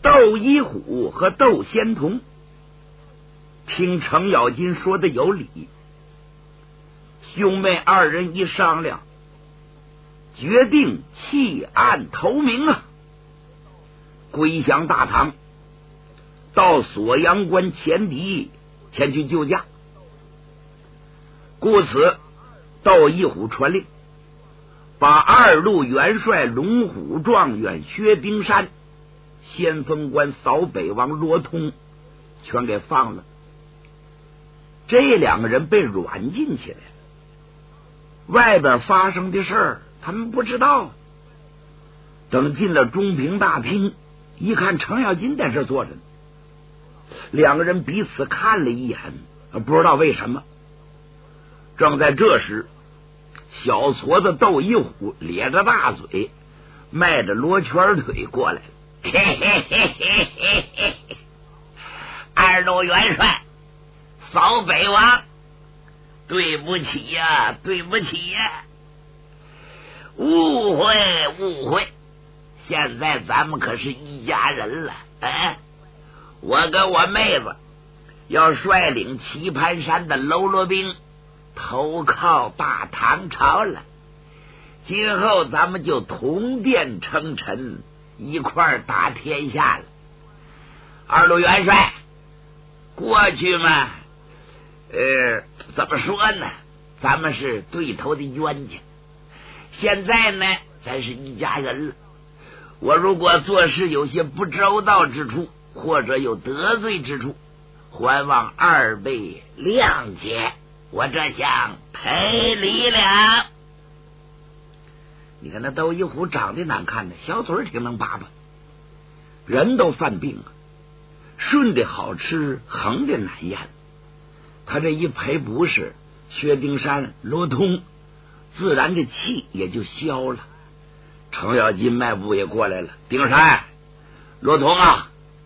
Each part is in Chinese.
窦一虎和窦仙童听程咬金说的有理，兄妹二人一商量，决定弃暗投明啊，归降大唐，到锁阳关前敌前去救驾。故此，窦一虎传令，把二路元帅龙虎状元薛丁山、先锋官扫北王罗通全给放了。这两个人被软禁起来了，外边发生的事儿他们不知道。等进了中平大厅，一看程咬金在这坐着呢，两个人彼此看了一眼，不知道为什么。正在这时，小矬子窦一虎咧着大嘴，迈着罗圈腿过来了。嘿嘿嘿嘿嘿嘿，二路元帅扫北王，对不起呀，对不起呀，误会误会，现在咱们可是一家人了。我跟我妹子要率领棋盘山的喽啰兵投靠大唐朝了，今后咱们就同殿称臣，一块打天下了。二路元帅，过去嘛，怎么说呢？咱们是对头的冤家，现在呢，咱是一家人了。我如果做事有些不周到之处，或者有得罪之处，还望二位谅解，我这想赔礼了。你看那窦一虎长得难看的，小嘴挺能叭叭，人都犯病了，顺的好吃，横的难咽。他这一赔不是，薛丁山、罗通自然这气也就消了。程咬金迈步也过来了，丁山、罗通啊，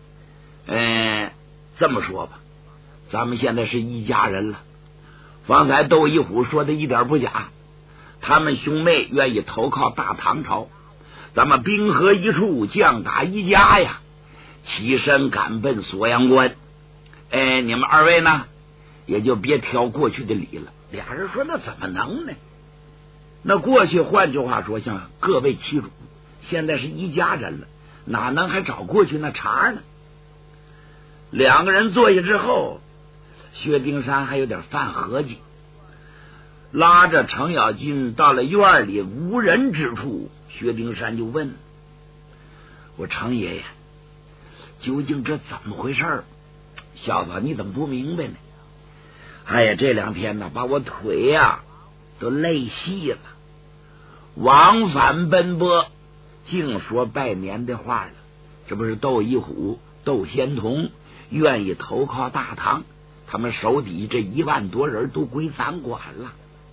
这么说吧，咱们现在是一家人了。方才窦一虎说的一点不假，他们兄妹愿意投靠大唐朝，咱们兵合一处，将打一家呀，起身赶奔锁阳关。你们二位呢，也就别挑过去的理了。俩人说那怎么能呢？那过去换句话说，像各为其主，现在是一家人了，哪能还找过去那茬呢？两个人坐下之后，薛丁山还有点犯合计，拉着程咬金到了院里无人之处，薛丁山就问我：程爷爷，究竟这怎么回事？小子你怎么不明白呢？哎呀，这两天呢，把我腿呀都累细了，往返奔波，净说拜年的话了。这不是窦一虎、窦仙童愿意投靠大唐，他们手底这1万多人都归咱管了。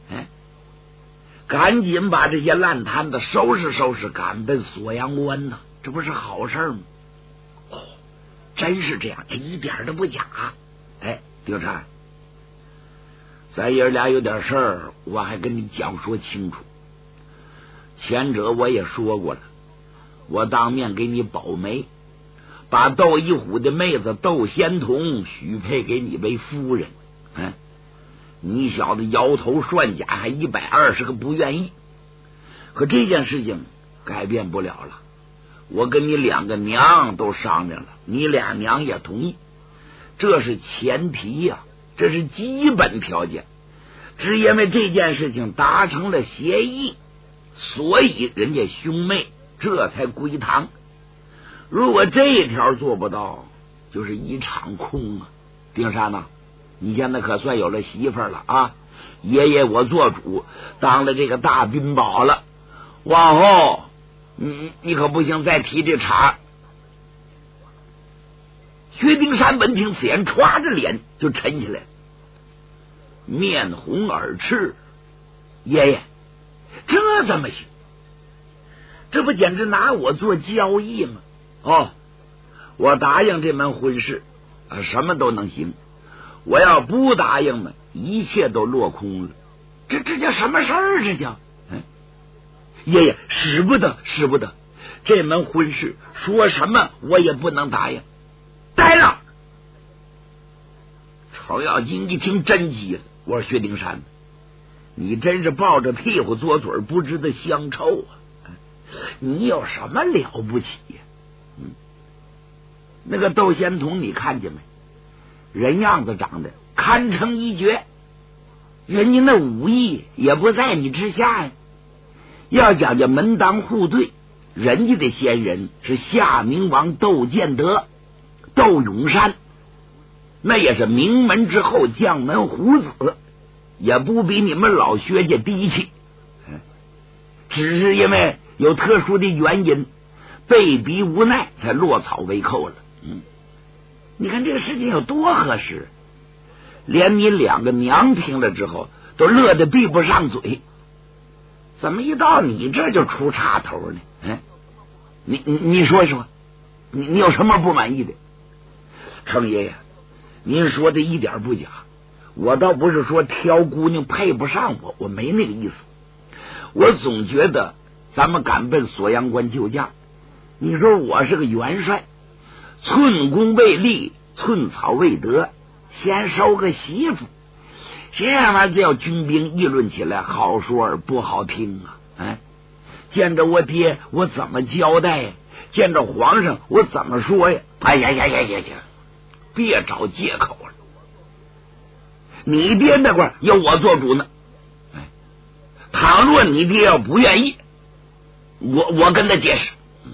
赶紧把这些烂摊子收拾收拾，赶奔锁阳关呢，这不是好事吗？真是这样，一点都不假。丁山，咱爷俩有点事儿，我还跟你讲说清楚。前者我也说过了，我当面给你保媒，把窦一虎的妹子窦仙童许配给你为夫人。你小子摇头涮甲，还120个不愿意。可这件事情改变不了了，我跟你2个娘都商量了，你俩娘也同意，这是前提呀，这是基本条件。只因为这件事情达成了协议，所以人家兄妹这才归堂。如果这一条做不到，就是一场空啊。丁山呐，你现在可算有了媳妇儿了啊！爷爷我做主，当了这个大宾宝了，往后你可不行再提这茬。薛丁山闻听此言，歘着脸就沉起来了，面红耳赤。爷爷，这怎么行？这不简直拿我做交易吗？我答应这门婚事什么都能行，我要不答应呢，一切都落空了。这叫什么事儿？这叫爷爷，使不得， 这门婚事说什么我也不能答应。呆了！程咬金一听真急了，我说薛丁山，你真是抱着屁股嘬嘴不知的香臭啊！你有什么了不起呀？那个窦仙童你看见没？人样子长得堪称一绝，人家那武艺也不在你之下呀。要讲究门当户对，人家的先人是夏明王窦建德、窦永山，那也是名门之后将门虎子，也不比你们老薛家低气。只是因为有特殊的原因，被逼无奈才落草为寇了。你看这个事情有多合适，连你两个娘听了之后都乐得闭不上嘴。怎么一到你这就出岔头呢？你说说，你有什么不满意的？程爷爷，您说的一点不假，我倒不是说挑姑娘配不上我没那个意思。我总觉得咱们赶奔锁阳关救驾，你说我是个元帅，寸功未立，寸草未得，先收个媳妇，这玩意儿叫军兵议论起来，好说而不好听啊！见着我爹我怎么交代呀？见着皇上我怎么说呀？哎呀，别找借口了！你爹那块要我做主呢。倘若你爹要不愿意，我跟他解释，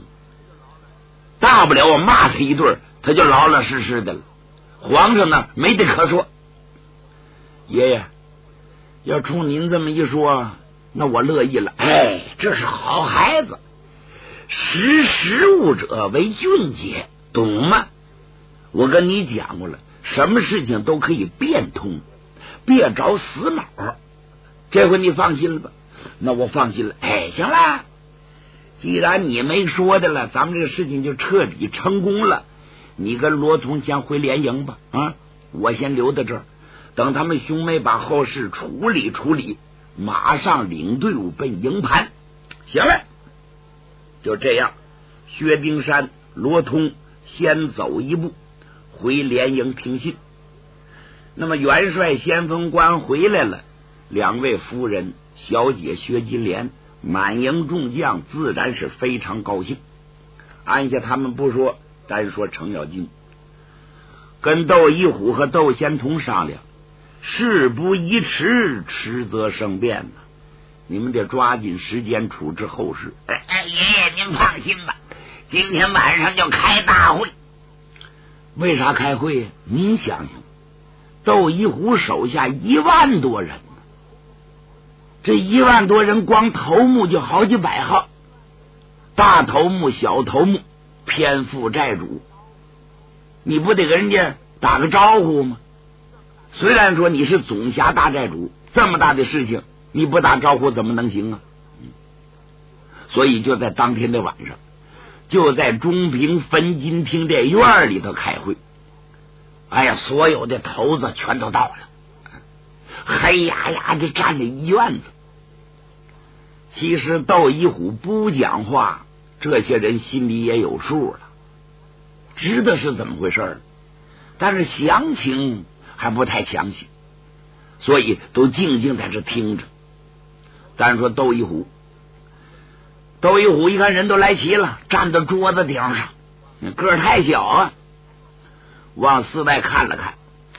大不了我骂他一顿，他就老老实实的了。皇上呢没得可说。爷爷，要冲您这么一说，那我乐意了。这是好孩子，识时务者为俊杰，懂吗？我跟你讲过了，什么事情都可以变通，别找死脑。这回你放心了吧？那我放心了。行了，既然你没说的了，咱们这个事情就彻底成功了。你跟罗通先回连营吧，我先留在这儿，等他们兄妹把后事处理处理，马上领队伍奔营盘。行了，就这样，薛丁山、罗通先走一步回连营听信。那么元帅先锋官回来了，两位夫人小姐薛金莲，满营众将自然是非常高兴。按下他们不说，单说程咬金跟窦一虎和窦仙童商量，事不宜迟，迟则生变呢。你们得抓紧时间处置后事。 爷爷您放心吧，今天晚上就开大会。 为啥开会呀？您想想，窦一虎手下1万多人，这1万多人光头目就好几百号，大头目小头目偏负债主，你不得跟人家打个招呼吗？虽然说你是总辖大债主，这么大的事情你不打招呼怎么能行啊？所以就在当天的晚上，就在中平分金厅这院里头开会。所有的头子全都到了，黑压压的站了一院子。其实窦一虎不讲话，这些人心里也有数了，知道是怎么回事，但是详情还不太详细，所以都静静在这听着。但是说窦一虎一看人都来齐了，站到桌子顶上，个儿太小啊，往四外看了看，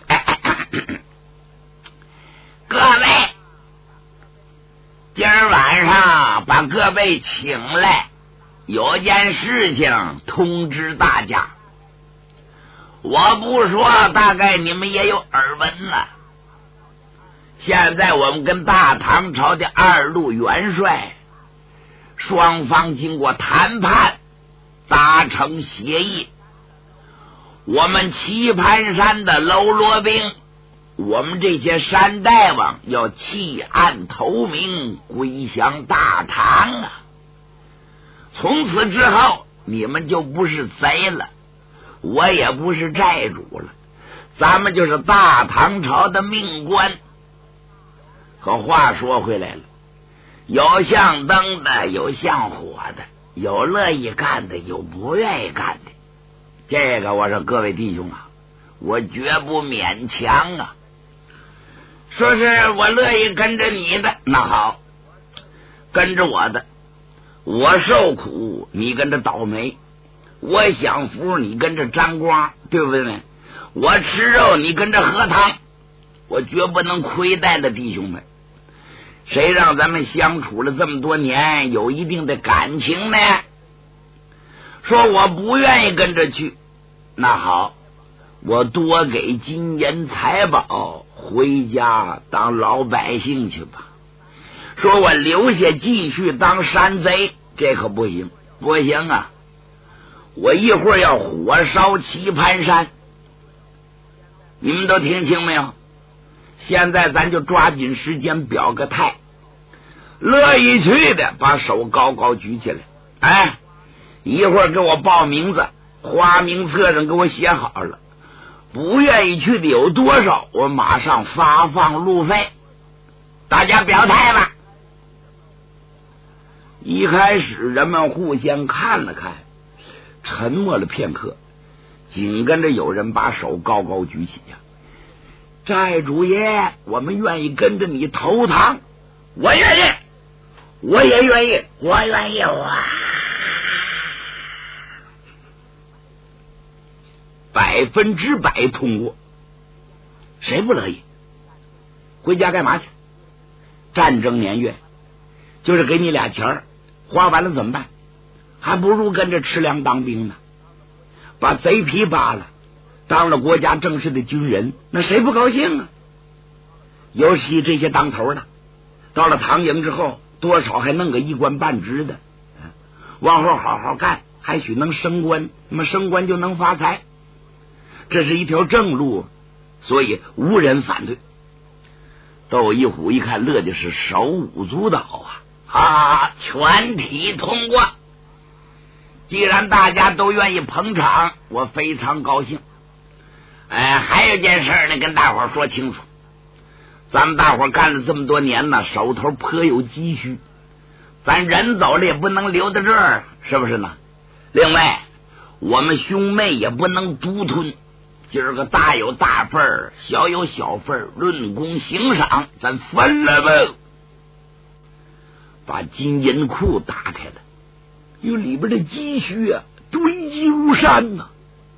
各位，今儿晚上把各位请来，有件事情通知大家。我不说，大概你们也有耳闻了。现在我们跟大唐朝的2路元帅双方经过谈判达成协议，我们棋盘山的喽啰兵，我们这些山大王要弃暗投明，归降大唐啊！从此之后，你们就不是贼了，我也不是债主了，咱们就是大唐朝的命官。可话说回来了，有像灯的，有像火的， 有乐意干的，有不愿意干的。这个我说各位弟兄啊，我绝不勉强啊。说是我乐意跟着你的，那好，跟着我的，我受苦你跟着倒霉，我享福你跟着沾光，对不对？我吃肉你跟着喝汤，我绝不能亏待的弟兄们。谁让咱们相处了这么多年，有一定的感情呢？说我不愿意跟着去，那好，我多给金银财宝，回家当老百姓去吧。说我留下继续当山贼，这可不行，不行啊！我一会儿要火烧棋盘山，你们都听清没有？现在咱就抓紧时间表个态，乐意去的把手高高举起来，哎，一会儿给我报名字，花名册上给我写好了，不愿意去的有多少，我马上发放路费，大家表态吧。一开始人们互相看了看，沉默了片刻，紧跟着有人把手高高举起呀，寨主爷，我们愿意跟着你投堂。我愿意，我也愿意，我愿意，哇！100%通过，谁不乐意？回家干嘛去？战争年月就是给你俩钱儿，花完了怎么办？还不如跟着吃粮当兵呢，把贼皮扒了，当了国家正式的军人，那谁不高兴啊？尤其这些当头的，到了唐营之后，多少还弄个一官半职的，往后好好干，还许能升官，那么升官就能发财，这是一条正路，所以无人反对。窦一虎一看，乐的是手舞足蹈啊！全体通过。既然大家都愿意捧场，我非常高兴。还有件事呢，跟大伙儿说清楚。咱们大伙儿干了这么多年呢，手头颇有积蓄，咱人走了也不能留在这儿，是不是呢？另外，我们兄妹也不能独吞，今儿个大有大份儿，小有小份儿，论功行赏，咱分了吧。把金银库打开了，有里边的积蓄啊，堆积如山呐。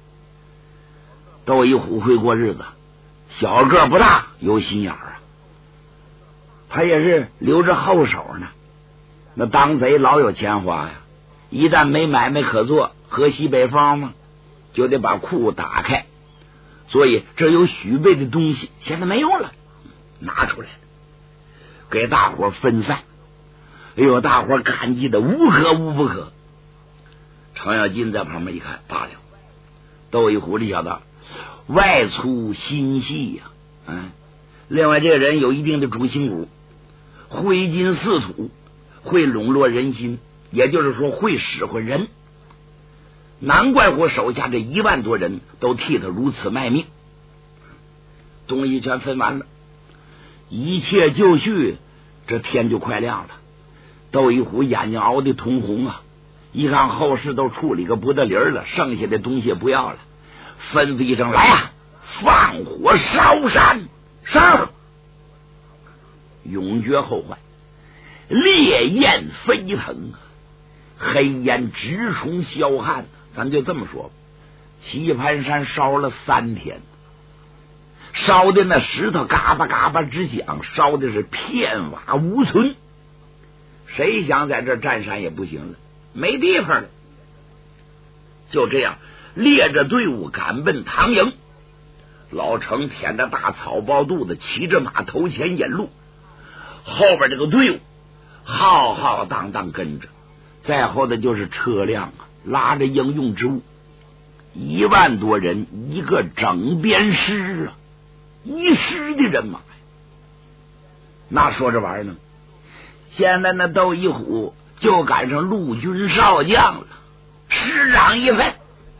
窦一虎会过日子，小个不大，有心眼儿啊。他也是留着后手呢。那当贼老有钱花呀，一旦没买卖可做，喝西北风嘛，就得把库打开。所以这有许备的东西，现在没用了，拿出来给大伙分散。哎呦，大伙感激的无可无不可。程咬金在旁边一看，罢了，窦一虎这小子外粗心细呀，另外这个人有一定的主心骨，挥金似土，会笼络人心，也就是说会使唤人，难怪我手下这1万多人都替他如此卖命。东西全分完了，一切就绪，这天就快亮了。窦一虎眼睛熬得通红啊，一看后事都处理个不得理了，剩下的东西不要了，吩咐一声，来啊，放火烧山，上！永绝后患，烈焰飞腾，黑烟直冲霄汉。咱就这么说，棋盘山烧了3天，烧的那石头嘎巴嘎巴直响，烧的是片瓦无存。谁想在这占山也不行了，没地方了。就这样列着队伍赶奔唐营。老程舔着大草包肚子，骑着马头前引路，后边这个队伍浩浩荡荡跟着，再后的就是车辆啊，拉着应用之物，1万多人，一个整编师啊，一师的人马呀。那说这玩意儿呢，现在那窦一虎就赶上陆军少将了，师长一份。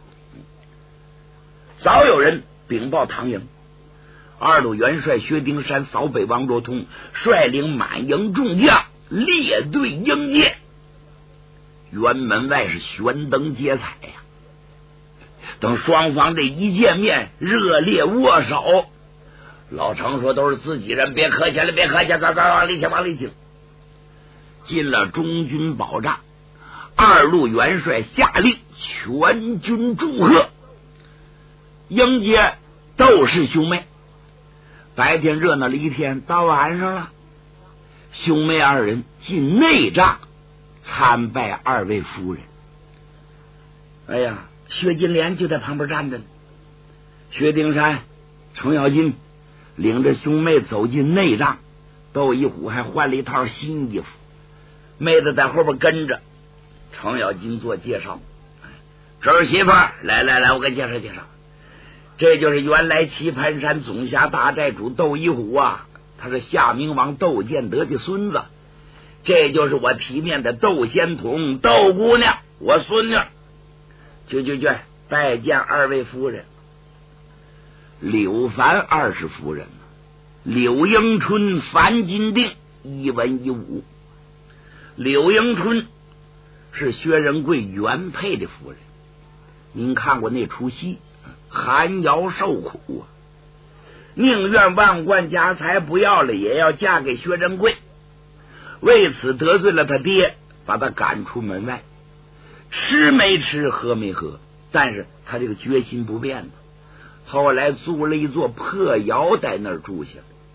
早有人禀报唐营，2路元帅薛丁山、扫北王卓通率领满营众将列队迎接。 辕门外是悬灯结彩呀。等双方这一见面，热烈握手。老程说：“都是自己人，别客气了，别客气，走，往里请，往里请。”进了中军保障，二路元帅下令全军祝贺，迎接窦氏兄妹。白天热闹了一天，到晚上了，兄妹二人进内帐参拜二位夫人。哎呀，薛金莲就在旁边站着呢。薛丁山、程咬金领着兄妹走进内帐，窦一虎还换了一套新衣服，妹子在后边跟着。程咬金做介绍：“这儿媳妇儿，来，我给介绍介绍，这就是原来棋盘山总辖大寨主窦一虎啊，他是夏明王窦建德的孙子。这就是我体面的窦仙童，窦姑娘，我孙女。去，拜见二位夫人。”柳凡二世夫人，柳迎春、樊金定，一文一武。柳迎春是薛仁贵原配的夫人，您看过那出戏寒窑受苦啊，宁愿万贯家财不要了，也要嫁给薛仁贵。为此得罪了他爹，把他赶出门外，吃没吃，喝没喝，但是他这个决心不变。后来租了一座破窑在那儿住下。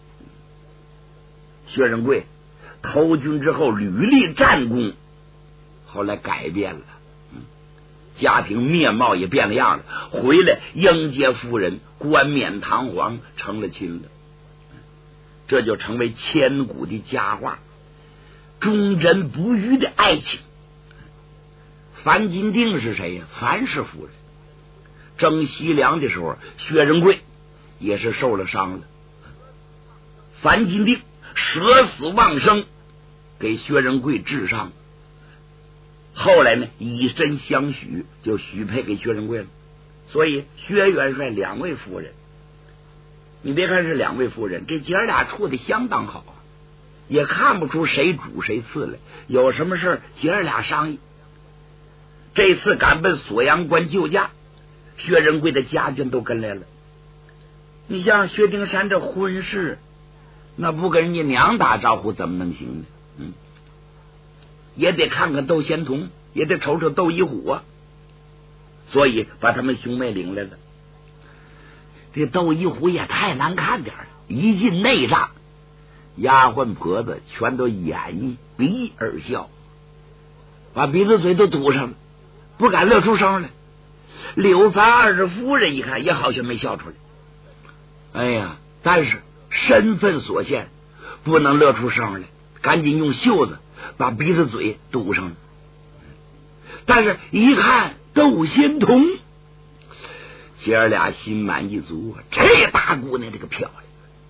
薛仁贵投军之后屡立战功，后来改变了，家庭面貌也变了样了，回来迎接夫人，冠冕堂皇，成了亲了。这就成为千古的佳话，忠贞不渝的爱情。樊金定是谁呀？樊氏夫人。征西凉的时候，薛仁贵也是受了伤了，樊金定舍死忘生，给薛仁贵治伤。后来呢，以身相许，就许配给薛仁贵了。所以薛元帅两位夫人，你别看是两位夫人，这姐俩处的相当好，也看不出谁主谁次来。有什么事姐俩商议。这次赶奔锁阳关救驾，薛仁贵的家眷都跟来了。你像薛丁山这婚事，那不跟人家娘打招呼怎么能行呢？也得看看窦仙童，也得瞅瞅窦一虎啊。所以把他们兄妹领来了。这窦一虎也太难看点了，一进内帐，丫鬟婆子全都掩鼻而笑，把鼻子嘴都堵上了，不敢乐出声来。柳凡二世夫人一看，也好像没笑出来。哎呀，但是身份所限，不能乐出声来，赶紧用袖子把鼻子嘴堵上了。但是一看窦仙童，姐儿俩心满意足，这大姑娘这个漂亮。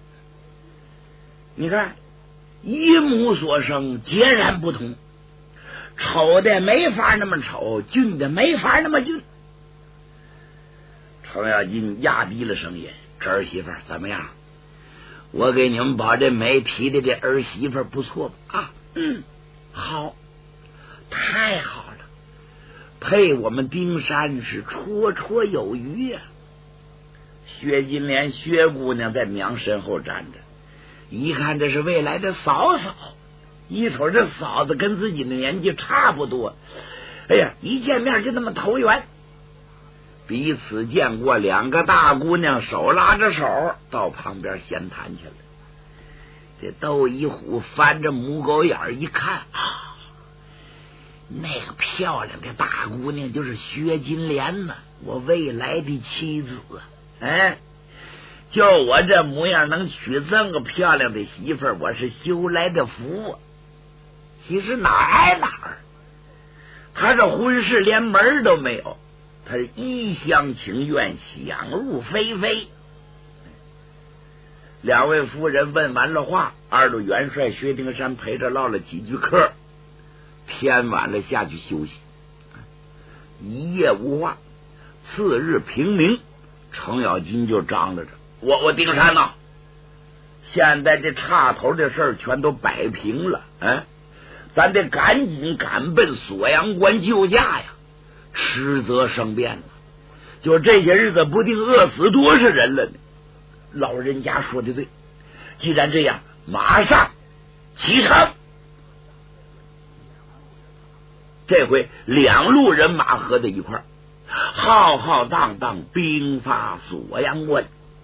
你看一母所生截然不同，丑的没法那么丑，俊的没法那么俊。程咬金压低了声音：“这儿媳妇怎么样？我给你们保这媒提的这儿媳妇不错吧？”“好，太好了，配我们丁山是绰绰有余呀。”薛金莲薛姑娘在娘身后站着，一看这是未来的嫂嫂，一瞅这嫂子跟自己的年纪差不多，哎呀，一见面就那么投缘。彼此见过，两个大姑娘手拉着手到旁边闲谈去了。这窦一虎翻着母狗眼一看啊，那个漂亮的大姑娘就是薛金莲呢，我未来的妻子啊！哎，就我这模样能娶这么个漂亮的媳妇儿，我是修来的福啊！其实哪儿挨哪儿，他这婚事连门都没有，他是一厢情愿，想入非非。两位夫人问完了话，二路元帅薛丁山陪着唠了几句嗑，天晚了下去休息，一夜无话。次日平明，程咬金就张罗着：“我丁山呐，现在这岔头的事儿全都摆平了， 咱得赶紧赶奔锁阳关救驾呀，迟则生变了。就这些日子不定饿死多少人了呢。老人家说的对，既然这样，马上启程。这回2路人马合在一块儿，浩浩荡荡兵发锁阳关。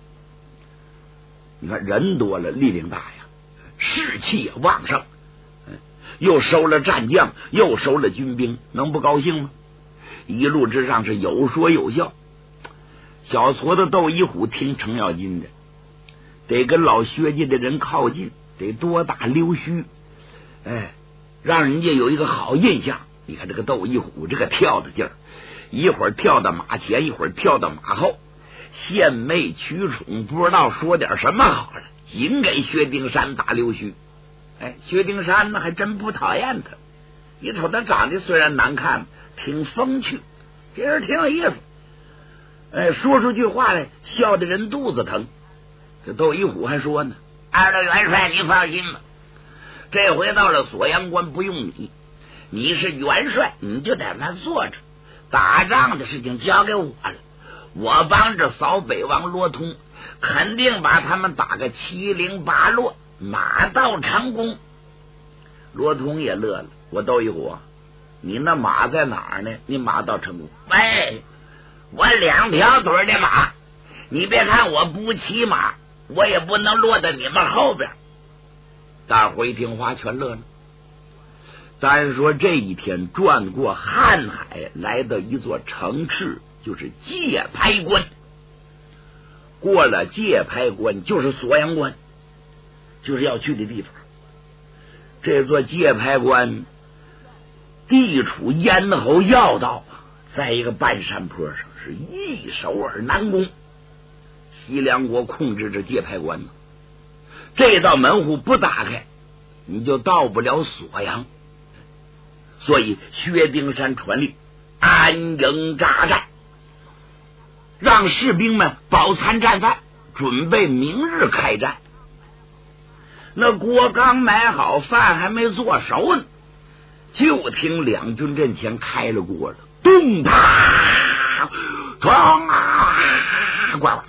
你看人多了，力量大呀，士气也旺盛，又收了战将，又收了军兵，能不高兴吗？一路之上是有说有笑。小矬子窦一虎听程咬金的，得跟老薛家的人靠近，得多打溜须，让人家有一个好印象。你看这个窦一虎这个跳的劲儿，一会儿跳到马前，一会儿跳到马后，献媚取宠，不知道说点什么好了，尽给薛丁山打溜须。薛丁山呢还真不讨厌他，你瞅他长得虽然难看，挺风趣，这人挺有意思。说出句话来笑得人肚子疼。这窦一虎还说呢，二的元帅你放心吧，这回到了锁阳关不用你是元帅，你就在那坐着，打仗的事情交给我了，我帮着扫北王罗通，肯定把他们打个七零八落，马到成功。罗通也乐了，我窦一虎，你那马在哪儿呢？你马到成功？我2条腿的马，你别看我不骑马，我也不能落在你们后边。大伙一听话全乐了。单说这一天转过瀚海，来到一座城市，就是界牌关。过了界牌关就是锁阳关，就是要去的地方。这座界牌关地处咽喉要道，在一个半山坡上，是易守而难攻。西凉国控制着界牌关呢，这道门户不打开，你就到不了锁阳。所以薛丁山传令安营扎寨，让士兵们饱餐战饭，准备明日开战。那锅刚买好，饭还没做熟呢，就听两军阵前开了锅了，咚啪撞啊，呱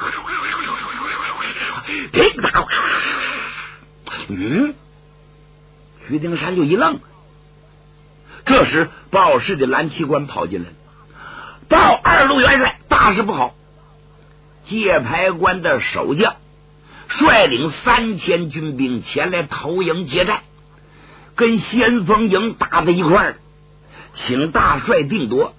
噼啪，薛丁山就一愣。这时报事的蓝旗官跑进来，报2路元帅，大事不好，界牌关的守将率领3000军兵前来投营接战，跟先锋营打在一块儿，请大帅定夺。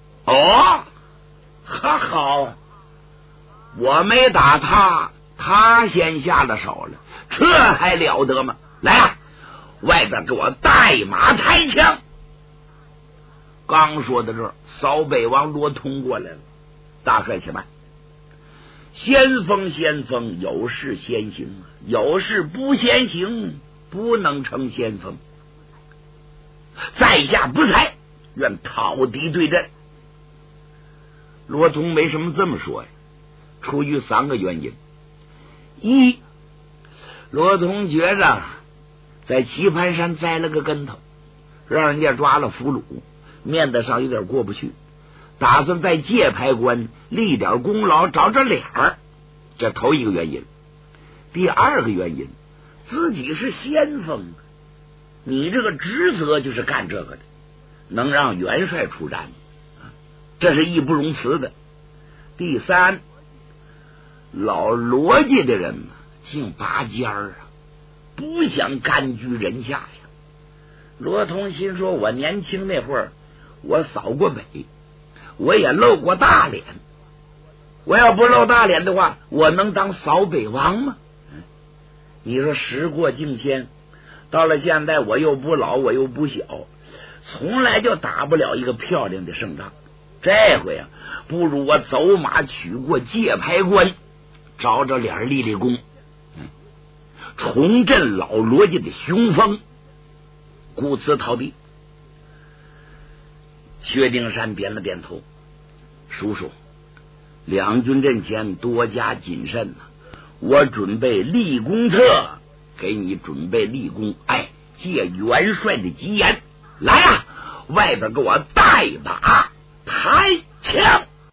好，我没打他，他先下了手了，这还了得吗？来啊，外边给我带马抬枪。刚说到这儿，扫北王罗通过来了，大帅且慢，先锋有事先行，有事不先行，不能成先锋，在下不才，愿讨敌对阵。罗通为什么这么说呀？出于3个原因。一，罗通觉着在棋盘山栽了个跟头，让人家抓了俘虏，面子上有点过不去，打算在界牌关立点功劳，找着脸儿，这头一个原因。第2个原因，自己是先锋，你这个职责就是干这个的，能让元帅出战，这是义不容辞的。第3，老罗家的人姓拔尖儿啊，不想甘居人下呀。罗通心说，我年轻那会儿我扫过北，我也露过大脸，我要不露大脸的话，我能当扫北王吗？你说时过境迁，到了现在我又不老我又不小，从来就打不了一个漂亮的胜仗。这回啊，不如我走马取过界牌关，找着脸立立功，重振老罗家的雄风，故此逃避。薛丁山点了点头，叔叔，两军阵前多加谨慎我准备立功册，给你准备立功，借元帅的吉言， 来呀，外边给我带一把抬枪。